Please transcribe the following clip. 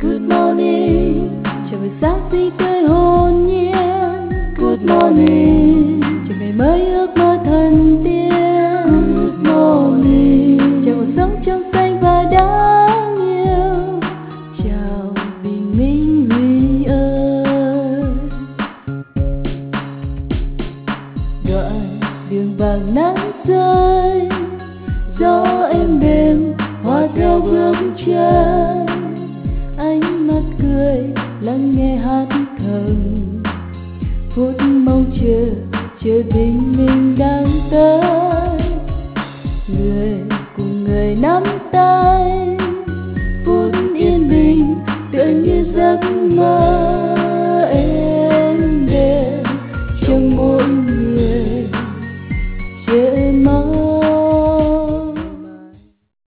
Good morning, chào buổi sáng xinh tươi hồn nhiên. good morning, Chào ngày mới ước mơ thần tiên. good morning, Chào cuộc sống trong xanh và đáng yêu. Chào bình minh Huy ơi. Đoạn đường vàng nắng rơi, gió êm đềm hòa theo bước chân. Ánh mắt cười lắng nghe hát thầm, phút mong chờ bình minh đang tới. Người cùng người nắm tay,